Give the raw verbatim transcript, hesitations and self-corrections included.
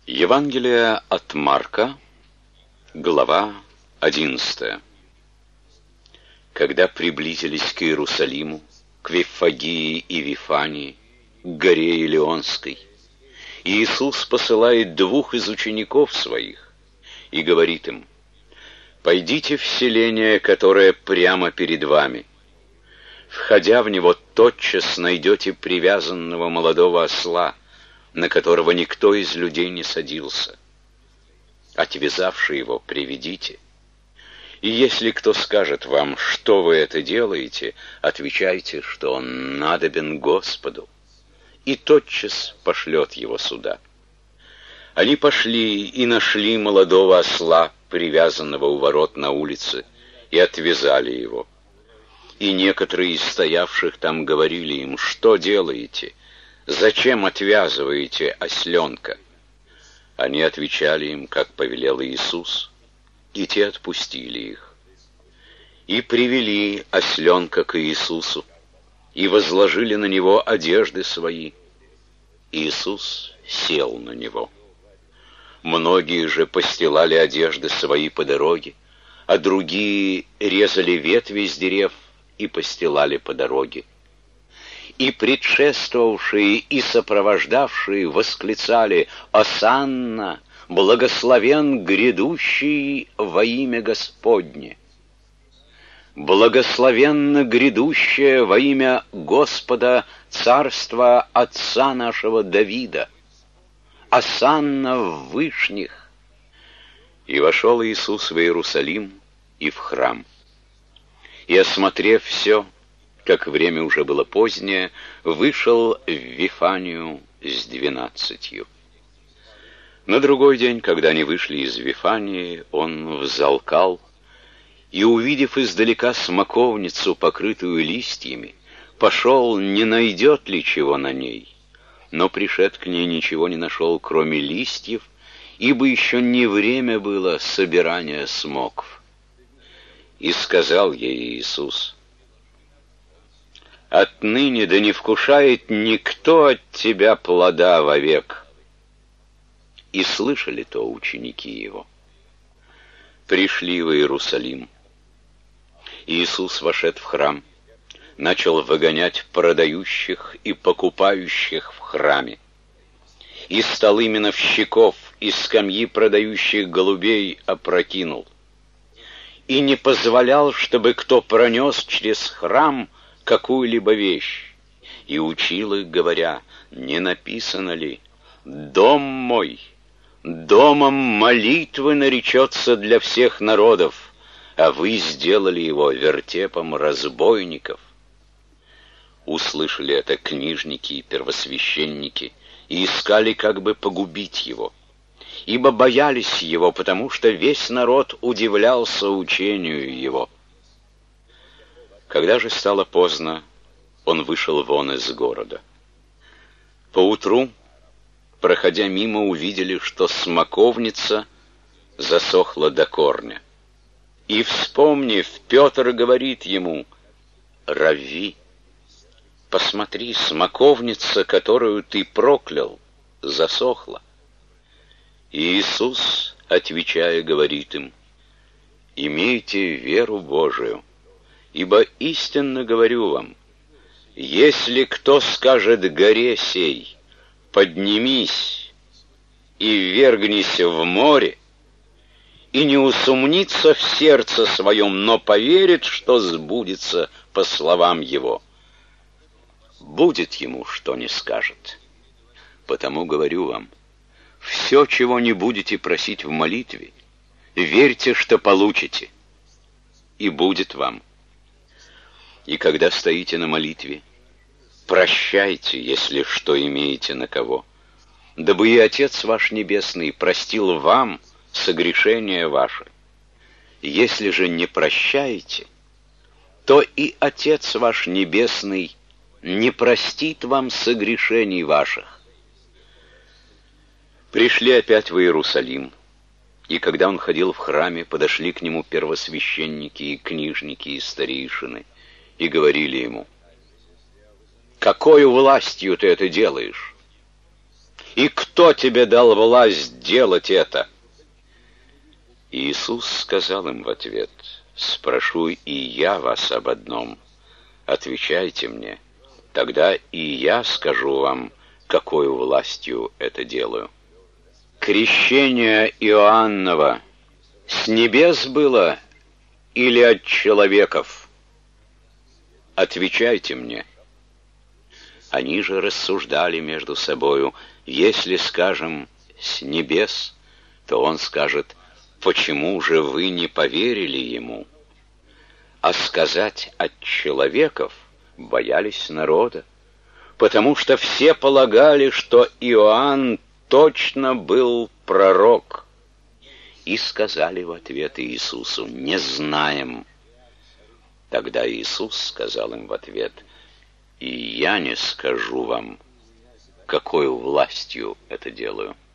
Евангелие от Марка, глава одиннадцатая. Когда приблизились к Иерусалиму, к Виффагии и Вифании, к горе Илионской, Иисус посылает двух из учеников своих и говорит им: «Пойдите в селение, которое прямо перед вами. Входя в него, тотчас найдете привязанного молодого осла, на которого никто из людей не садился. Отвязавши его, приведите. И если кто скажет вам, что вы это делаете, отвечайте, что он надобен Господу, и тотчас пошлет его сюда». Они пошли и нашли молодого осла, привязанного у ворот на улице, и отвязали его. И некоторые из стоявших там говорили им: «Что делаете? Зачем отвязываете осленка?» Они отвечали им, как повелел Иисус, и те отпустили их. И привели осленка к Иисусу, и возложили на него одежды свои. Иисус сел на него. Многие же постилали одежды свои по дороге, а другие резали ветви с дерев и постилали по дороге. И предшествовавшие и сопровождавшие восклицали: «Осанна! Благословен грядущий во имя Господне! Благословенно грядущее во имя Господа царства отца нашего Давида! Осанна в вышних!» И вошел Иисус в Иерусалим и в храм. И, осмотрев все, как время уже было позднее, вышел в Вифанию с двенадцатью. На другой день, когда они вышли из Вифании, он взалкал, и, увидев издалека смоковницу, покрытую листьями, пошел, не найдет ли чего на ней. Но, пришед к ней, ничего не нашел, кроме листьев, ибо еще не время было собирания смокв. И сказал ей Иисус: «Отныне да не вкушает никто от тебя плода вовек». И слышали то ученики его. Пришли в Иерусалим. Иисус, вошед в храм, начал выгонять продающих и покупающих в храме. И столы миновщиков и скамьи продающих голубей опрокинул. И не позволял, чтобы кто пронес через храм какую-либо вещь, и учил их, говоря: «Не написано ли: дом мой домом молитвы наречется для всех народов, а вы сделали его вертепом разбойников?» Услышали это книжники и первосвященники и искали, как бы погубить его, ибо боялись его, потому что весь народ удивлялся учению его. Когда же стало поздно, он вышел вон из города. Поутру, проходя мимо, увидели, что смоковница засохла до корня. И, вспомнив, Петр говорит ему: «Равви, посмотри, смоковница, которую ты проклял, засохла». И Иисус, отвечая, говорит им: «Имейте веру Божию, ибо истинно говорю вам, если кто скажет горе сей: поднимись и ввергнись в море, и не усомнится в сердце своем, но поверит, что сбудется по словам его, будет ему, что не скажет. Потому говорю вам, все, чего не будете просить в молитве, верьте, что получите, и будет вам. И когда стоите на молитве, прощайте, если что имеете на кого, дабы и Отец ваш Небесный простил вам согрешения ваши. Если же не прощаете, то и Отец ваш Небесный не простит вам согрешений ваших». Пришли опять в Иерусалим, и когда он ходил в храме, подошли к нему первосвященники и книжники и старейшины, и говорили ему: «Какою властью ты это делаешь? И кто тебе дал власть делать это?» Иисус сказал им в ответ: «Спрошу и я вас об одном. Отвечайте мне, тогда и я скажу вам, какой властью это делаю. Крещение Иоаннова с небес было или от человеков? Отвечайте мне». Они же рассуждали между собою: если скажем «с небес», то он скажет: «Почему же вы не поверили ему?» А сказать «от человеков» боялись народа, потому что все полагали, что Иоанн точно был пророк. И сказали в ответ Иисусу: «Не знаем». Тогда Иисус сказал им в ответ: «И я не скажу вам, какой властью это делаю».